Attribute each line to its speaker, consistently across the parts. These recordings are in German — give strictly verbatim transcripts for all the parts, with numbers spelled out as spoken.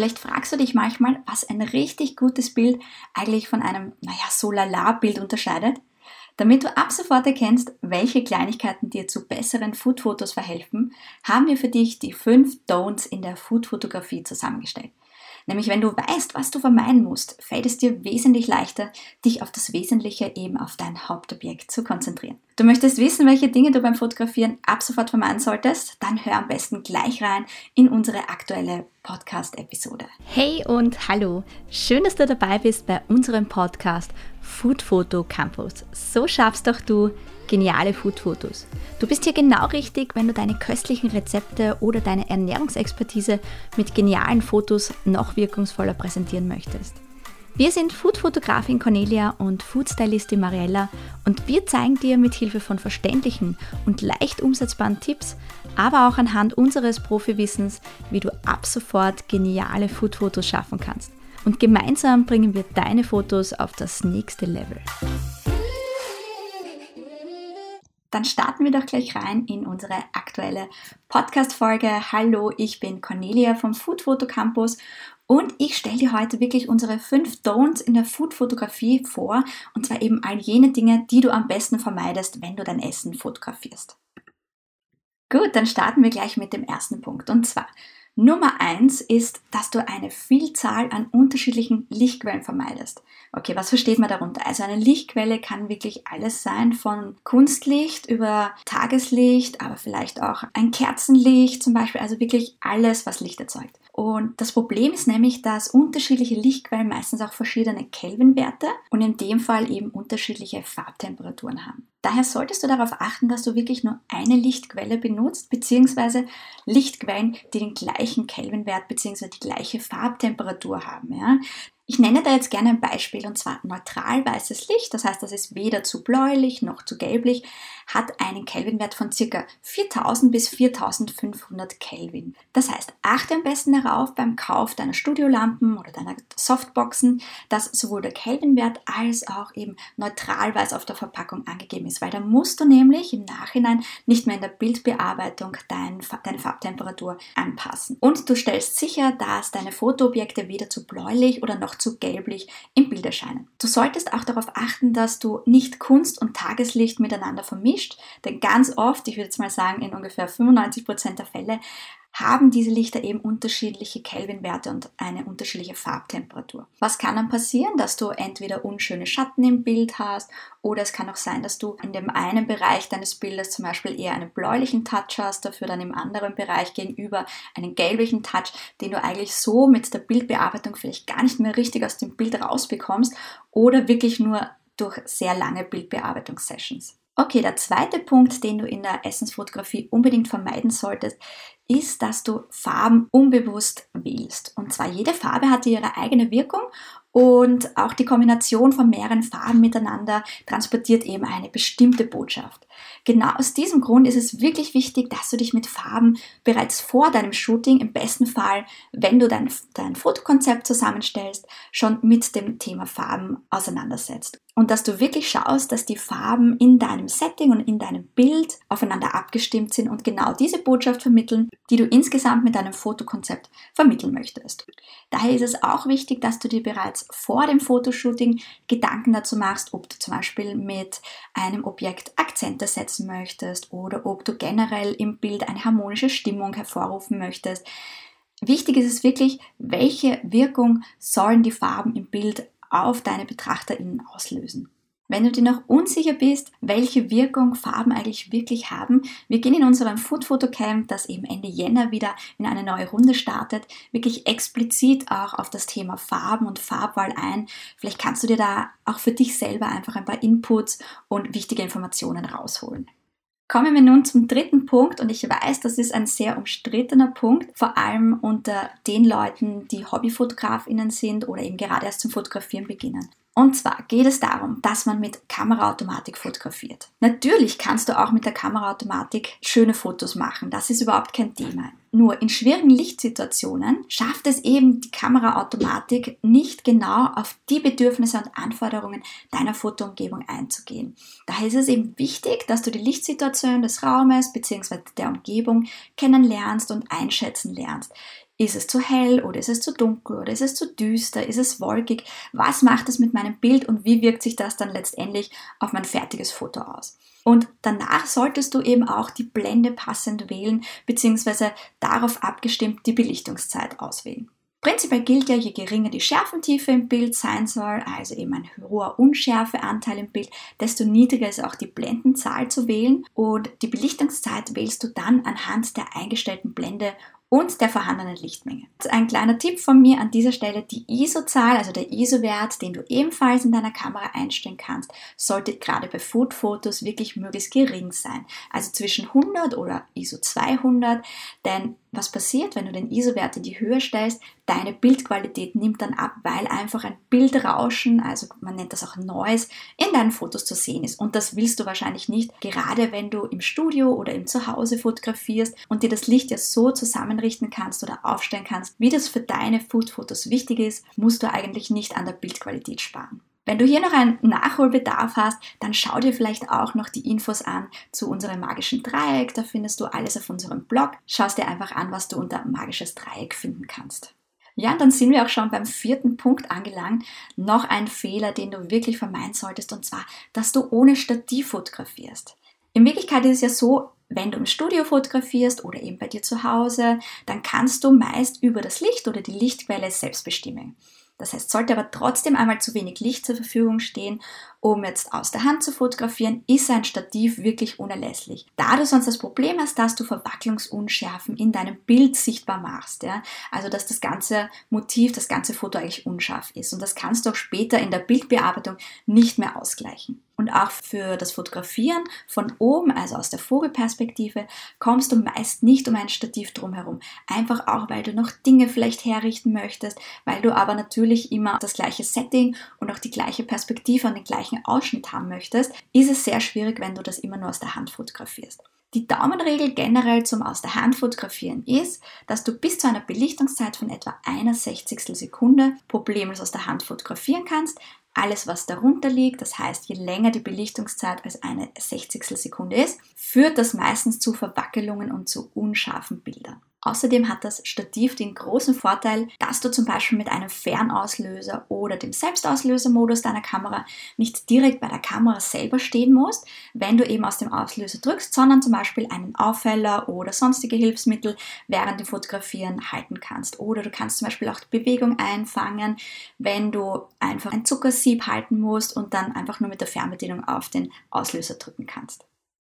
Speaker 1: Vielleicht fragst du dich manchmal, was ein richtig gutes Bild eigentlich von einem, naja, so lala Bild unterscheidet. Damit du ab sofort erkennst, welche Kleinigkeiten dir zu besseren Foodfotos verhelfen, haben wir für dich die fünf Don'ts in der Foodfotografie zusammengestellt. Nämlich wenn du weißt, was du vermeiden musst, fällt es dir wesentlich leichter, dich auf das Wesentliche, eben auf dein Hauptobjekt zu konzentrieren. Du möchtest wissen, welche Dinge du beim Fotografieren ab sofort vermeiden solltest? Dann hör am besten gleich rein in unsere aktuelle Podcast-Episode.
Speaker 2: Hey und hallo! Schön, dass du dabei bist bei unserem Podcast Foodfoto Campus. So schaffst doch du geniale Foodfotos. Du bist hier genau richtig, wenn du deine köstlichen Rezepte oder deine Ernährungsexpertise mit genialen Fotos noch wirkungsvoller präsentieren möchtest. Wir sind Foodfotografin Cornelia und Foodstylistin Mariella und wir zeigen dir mit Hilfe von verständlichen und leicht umsetzbaren Tipps, aber auch anhand unseres Profiwissens, wie du ab sofort geniale Foodfotos schaffen kannst. Und gemeinsam bringen wir deine Fotos auf das nächste Level.
Speaker 1: Dann starten wir doch gleich rein in unsere aktuelle Podcast-Folge. Hallo, ich bin Cornelia vom Foodfoto Campus und ich stelle dir heute wirklich unsere fünf Don'ts in der Foodfotografie vor, und zwar eben all jene Dinge, die du am besten vermeidest, wenn du dein Essen fotografierst. Gut, dann starten wir gleich mit dem ersten Punkt, und zwar Nummer eins ist, dass du eine Vielzahl an unterschiedlichen Lichtquellen vermeidest. Okay, was versteht man darunter? Also eine Lichtquelle kann wirklich alles sein, von Kunstlicht über Tageslicht, aber vielleicht auch ein Kerzenlicht zum Beispiel, also wirklich alles, was Licht erzeugt. Und das Problem ist nämlich, dass unterschiedliche Lichtquellen meistens auch verschiedene Kelvinwerte und in dem Fall eben unterschiedliche Farbtemperaturen haben. Daher solltest du darauf achten, dass du wirklich nur eine Lichtquelle benutzt, beziehungsweise Lichtquellen, die den gleichen Kelvinwert beziehungsweise die gleiche Farbtemperatur haben. Ja? Ich nenne da jetzt gerne ein Beispiel, und zwar neutral weißes Licht, das heißt, das ist weder zu bläulich noch zu gelblich, hat einen Kelvinwert von ca. viertausend bis viertausendfünfhundert Kelvin. Das heißt, achte am besten darauf beim Kauf deiner Studiolampen oder deiner Softboxen, dass sowohl der Kelvinwert als auch eben neutral weiß auf der Verpackung angegeben ist, weil da musst du nämlich im Nachhinein nicht mehr in der Bildbearbeitung dein, deine Farbtemperatur anpassen. Und du stellst sicher, dass deine Fotoobjekte weder zu bläulich oder noch zu gelblich im Bild erscheinen. Du solltest auch darauf achten, dass du nicht Kunst und Tageslicht miteinander vermischt, denn ganz oft, ich würde jetzt mal sagen, in ungefähr fünfundneunzig Prozent der Fälle, haben diese Lichter eben unterschiedliche Kelvinwerte und eine unterschiedliche Farbtemperatur. Was kann dann passieren? Dass du entweder unschöne Schatten im Bild hast, oder es kann auch sein, dass du in dem einen Bereich deines Bildes zum Beispiel eher einen bläulichen Touch hast, dafür dann im anderen Bereich gegenüber einen gelblichen Touch, den du eigentlich so mit der Bildbearbeitung vielleicht gar nicht mehr richtig aus dem Bild rausbekommst oder wirklich nur durch sehr lange Bildbearbeitungssessions. Okay, der zweite Punkt, den du in der Essensfotografie unbedingt vermeiden solltest, ist, dass du Farben unbewusst wählst. Und zwar jede Farbe hat ihre eigene Wirkung und auch die Kombination von mehreren Farben miteinander transportiert eben eine bestimmte Botschaft. Genau aus diesem Grund ist es wirklich wichtig, dass du dich mit Farben bereits vor deinem Shooting, im besten Fall, wenn du dein, dein Fotokonzept zusammenstellst, schon mit dem Thema Farben auseinandersetzt. Und dass du wirklich schaust, dass die Farben in deinem Setting und in deinem Bild aufeinander abgestimmt sind und genau diese Botschaft vermitteln, die du insgesamt mit deinem Fotokonzept vermitteln möchtest. Daher ist es auch wichtig, dass du dir bereits vor dem Fotoshooting Gedanken dazu machst, ob du zum Beispiel mit einem Objekt Akzente setzen möchtest oder ob du generell im Bild eine harmonische Stimmung hervorrufen möchtest. Wichtig ist es wirklich, welche Wirkung sollen die Farben im Bild auf deine BetrachterInnen auslösen. Wenn du dir noch unsicher bist, welche Wirkung Farben eigentlich wirklich haben, wir gehen in unserem Food-Foto-Camp, das eben Ende Jänner wieder in eine neue Runde startet, wirklich explizit auch auf das Thema Farben und Farbwahl ein. Vielleicht kannst du dir da auch für dich selber einfach ein paar Inputs und wichtige Informationen rausholen. Kommen wir nun zum dritten Punkt, und ich weiß, das ist ein sehr umstrittener Punkt, vor allem unter den Leuten, die HobbyfotografInnen sind oder eben gerade erst zum Fotografieren beginnen. Und zwar geht es darum, dass man mit Kameraautomatik fotografiert. Natürlich kannst du auch mit der Kameraautomatik schöne Fotos machen, das ist überhaupt kein Thema. Nur in schwierigen Lichtsituationen schafft es eben die Kameraautomatik nicht genau auf die Bedürfnisse und Anforderungen deiner Fotoumgebung einzugehen. Daher ist es eben wichtig, dass du die Lichtsituation des Raumes bzw. der Umgebung kennenlernst und einschätzen lernst. Ist es zu hell oder ist es zu dunkel oder ist es zu düster, ist es wolkig? Was macht es mit meinem Bild und wie wirkt sich das dann letztendlich auf mein fertiges Foto aus? Und danach solltest du eben auch die Blende passend wählen, beziehungsweise darauf abgestimmt die Belichtungszeit auswählen. Prinzipiell gilt ja, je geringer die Schärfentiefe im Bild sein soll, also eben ein hoher Unschärfeanteil im Bild, desto niedriger ist auch die Blendenzahl zu wählen und die Belichtungszeit wählst du dann anhand der eingestellten Blende und der vorhandenen Lichtmenge. Ein kleiner Tipp von mir an dieser Stelle, die I S O-Zahl, also der I S O-Wert, den du ebenfalls in deiner Kamera einstellen kannst, sollte gerade bei Food-Fotos wirklich möglichst gering sein. Also zwischen hundert oder I S O zweihundert, denn was passiert, wenn du den I S O-Wert in die Höhe stellst? Deine Bildqualität nimmt dann ab, weil einfach ein Bildrauschen, also man nennt das auch Noise, in deinen Fotos zu sehen ist. Und das willst du wahrscheinlich nicht, gerade wenn du im Studio oder im Zuhause fotografierst und dir das Licht ja so zusammenrichten kannst oder aufstellen kannst, wie das für deine Food-Fotos wichtig ist, musst du eigentlich nicht an der Bildqualität sparen. Wenn du hier noch einen Nachholbedarf hast, dann schau dir vielleicht auch noch die Infos an zu unserem magischen Dreieck. Da findest du alles auf unserem Blog. Schau dir einfach an, was du unter magisches Dreieck finden kannst. Ja, und dann sind wir auch schon beim vierten Punkt angelangt. Noch ein Fehler, den du wirklich vermeiden solltest, und zwar, dass du ohne Stativ fotografierst. In Wirklichkeit ist es ja so, wenn du im Studio fotografierst oder eben bei dir zu Hause, dann kannst du meist über das Licht oder die Lichtquelle selbst bestimmen. Das heißt, sollte aber trotzdem einmal zu wenig Licht zur Verfügung stehen, um jetzt aus der Hand zu fotografieren, ist ein Stativ wirklich unerlässlich. Da du sonst das Problem hast, dass du Verwacklungsunschärfen in deinem Bild sichtbar machst, ja? Also dass das ganze Motiv, das ganze Foto eigentlich unscharf ist. Und das kannst du auch später in der Bildbearbeitung nicht mehr ausgleichen. Und auch für das Fotografieren von oben, also aus der Vogelperspektive, kommst du meist nicht um ein Stativ drumherum. Einfach auch, weil du noch Dinge vielleicht herrichten möchtest, weil du aber natürlich immer das gleiche Setting und auch die gleiche Perspektive und den gleichen Ausschnitt haben möchtest, ist es sehr schwierig, wenn du das immer nur aus der Hand fotografierst. Die Daumenregel generell zum aus der Hand fotografieren ist, dass du bis zu einer Belichtungszeit von etwa einer Sechzigstel Sekunde problemlos aus der Hand fotografieren kannst. Alles, was darunter liegt, das heißt, je länger die Belichtungszeit als eine Sechzigstel Sekunde ist, führt das meistens zu Verwackelungen und zu unscharfen Bildern. Außerdem hat das Stativ den großen Vorteil, dass du zum Beispiel mit einem Fernauslöser oder dem Selbstauslösermodus deiner Kamera nicht direkt bei der Kamera selber stehen musst, wenn du eben aus dem Auslöser drückst, sondern zum Beispiel einen Aufheller oder sonstige Hilfsmittel während dem Fotografieren halten kannst. Oder du kannst zum Beispiel auch die Bewegung einfangen, wenn du einfach ein Zuckersieb halten musst und dann einfach nur mit der Fernbedienung auf den Auslöser drücken kannst.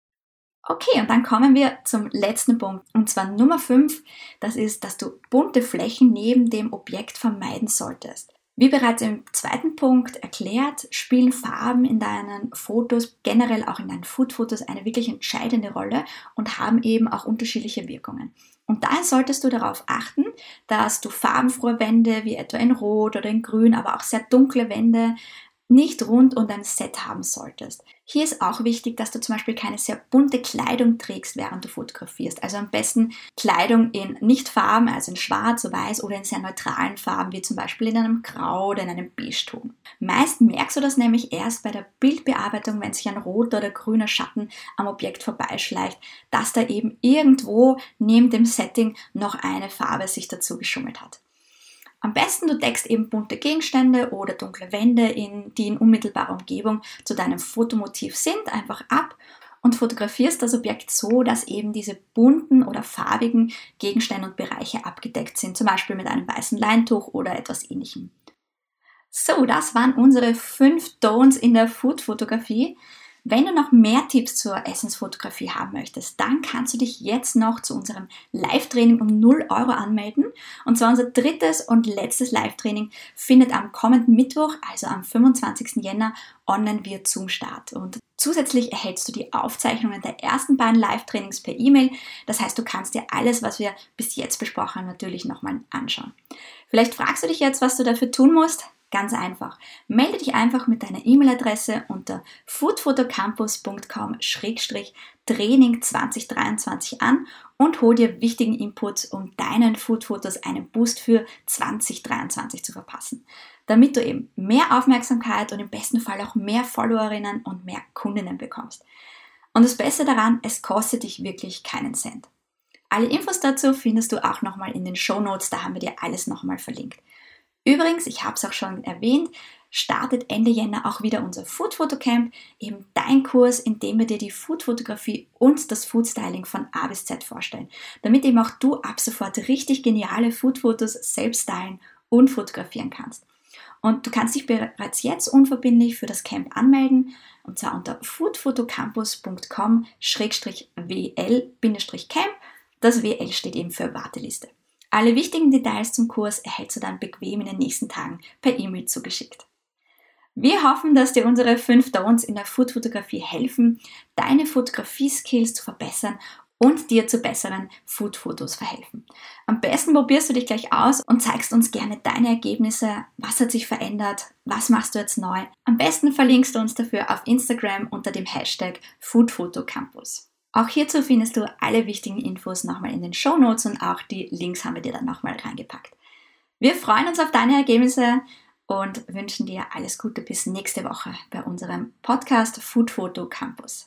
Speaker 1: Okay, und dann kommen wir zum letzten Punkt, und zwar Nummer fünf, das ist, dass du bunte Flächen neben dem Objekt vermeiden solltest. Wie bereits im zweiten Punkt erklärt, spielen Farben in deinen Fotos, generell auch in deinen Food-Fotos, eine wirklich entscheidende Rolle und haben eben auch unterschiedliche Wirkungen. Und daher solltest du darauf achten, dass du farbenfrohe Wände wie etwa in Rot oder in Grün, aber auch sehr dunkle Wände nicht rund um dein Set haben solltest. Hier ist auch wichtig, dass du zum Beispiel keine sehr bunte Kleidung trägst, während du fotografierst. Also am besten Kleidung in Nichtfarben, also in Schwarz, Weiß oder in sehr neutralen Farben, wie zum Beispiel in einem Grau oder in einem Beige-Ton. Meist merkst du das nämlich erst bei der Bildbearbeitung, wenn sich ein roter oder grüner Schatten am Objekt vorbeischleicht, dass da eben irgendwo neben dem Setting noch eine Farbe sich dazu geschummelt hat. Am besten du deckst eben bunte Gegenstände oder dunkle Wände, in, die in unmittelbarer Umgebung zu deinem Fotomotiv sind, einfach ab und fotografierst das Objekt so, dass eben diese bunten oder farbigen Gegenstände und Bereiche abgedeckt sind, zum Beispiel mit einem weißen Leintuch oder etwas Ähnlichem. So, das waren unsere fünf Don'ts in der Food-Fotografie. Wenn du noch mehr Tipps zur Essensfotografie haben möchtest, dann kannst du dich jetzt noch zu unserem Live-Training um null Euro anmelden. Und zwar unser drittes und letztes Live-Training findet am kommenden Mittwoch, also am fünfundzwanzigsten Jänner, online via Zoom statt. Und zusätzlich erhältst du die Aufzeichnungen der ersten beiden Live-Trainings per E-Mail. Das heißt, du kannst dir alles, was wir bis jetzt besprochen haben, natürlich nochmal anschauen. Vielleicht fragst du dich jetzt, was du dafür tun musst. Ganz einfach. Melde dich einfach mit deiner E-Mail-Adresse unter foodfotocampus punkt com Schrägstrich Training zwanzig dreiundzwanzig an und hol dir wichtigen Inputs, um deinen Food-Fotos einen Boost für zwanzig dreiundzwanzig zu verpassen. Damit du eben mehr Aufmerksamkeit und im besten Fall auch mehr Followerinnen und mehr Kundinnen bekommst. Und das Beste daran, es kostet dich wirklich keinen Cent. Alle Infos dazu findest du auch nochmal in den Shownotes, da haben wir dir alles nochmal verlinkt. Übrigens, ich habe es auch schon erwähnt, startet Ende Jänner auch wieder unser Food Photo Camp, eben dein Kurs, in dem wir dir die Foodfotografie und das Foodstyling von A bis Z vorstellen, damit eben auch du ab sofort richtig geniale Foodfotos selbst stylen und fotografieren kannst. Und du kannst dich bereits jetzt unverbindlich für das Camp anmelden, und zwar unter foodphotocampus punkt com slash w l camp. Das W L steht eben für Warteliste. Alle wichtigen Details zum Kurs erhältst du dann bequem in den nächsten Tagen per E-Mail zugeschickt. Wir hoffen, dass dir unsere fünf Don'ts in der Foodfotografie helfen, deine Fotografie-Skills zu verbessern und dir zu besseren Foodfotos verhelfen. Am besten probierst du dich gleich aus und zeigst uns gerne deine Ergebnisse. Was hat sich verändert? Was machst du jetzt neu? Am besten verlinkst du uns dafür auf Instagram unter dem Hashtag Foodfotocampus. Auch hierzu findest du alle wichtigen Infos nochmal in den Shownotes und auch die Links haben wir dir dann nochmal reingepackt. Wir freuen uns auf deine Ergebnisse und wünschen dir alles Gute bis nächste Woche bei unserem Podcast Food Photo Campus.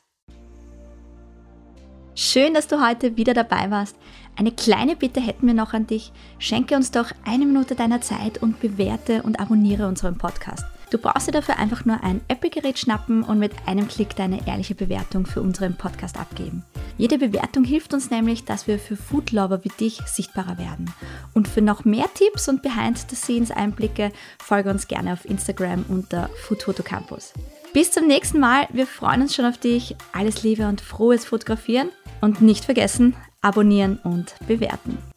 Speaker 2: Schön, dass du heute wieder dabei warst. Eine kleine Bitte hätten wir noch an dich. Schenke uns doch eine Minute deiner Zeit und bewerte und abonniere unseren Podcast. Du brauchst dir dafür einfach nur ein Apple-Gerät schnappen und mit einem Klick deine ehrliche Bewertung für unseren Podcast abgeben. Jede Bewertung hilft uns nämlich, dass wir für Foodlover wie dich sichtbarer werden. Und für noch mehr Tipps und Behind-the-Scenes-Einblicke folge uns gerne auf Instagram unter Food Photo Campus. Bis zum nächsten Mal, wir freuen uns schon auf dich. Alles Liebe und frohes Fotografieren und nicht vergessen, abonnieren und bewerten.